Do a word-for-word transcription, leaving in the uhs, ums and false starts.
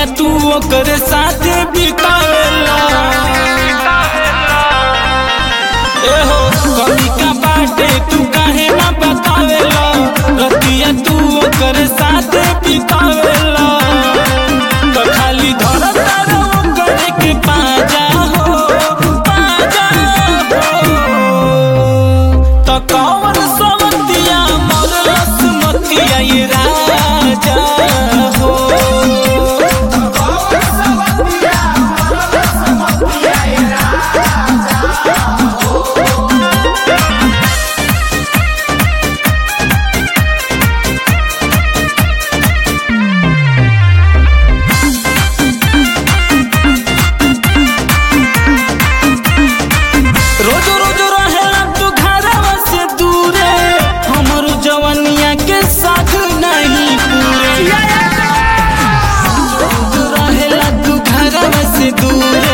रतिया तू ओकर साथे बितावेला। एहो कमी का बाटे तू काहे ना बतावेला, रतिया तू ओकर साथे बितावेला। तो खाली धरता रहो करे के पाजा हो पाजा हो, तो कौन सवतिया मरलस मतिया ये राजा हो। रोज रोज रहेला तू घरवा से दूरे, हमर जवनिया के साथ नहीं पूरे। रोज रहेला तू घरवा से दूरे,